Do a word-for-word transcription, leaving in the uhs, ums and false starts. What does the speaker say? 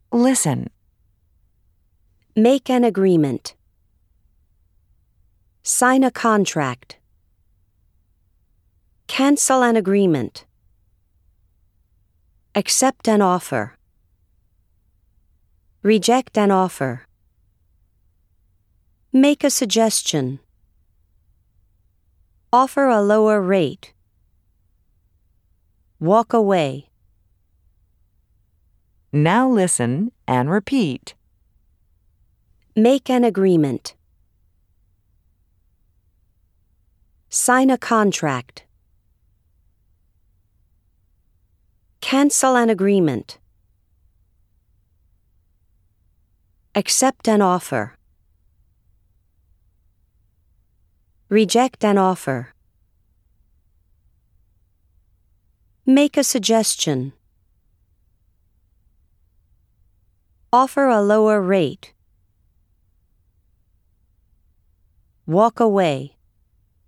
Listen. Make an agreement. Sign a contract. Cancel an agreement. Accept an offer. Reject an offer. Make a suggestion. Offer a lower rate. Walk away. Now listen and repeat. Make an agreement. Sign a contract. Cancel an agreement. Accept an offer. Reject an offer. Make a suggestion. Offer a lower rate. Walk away.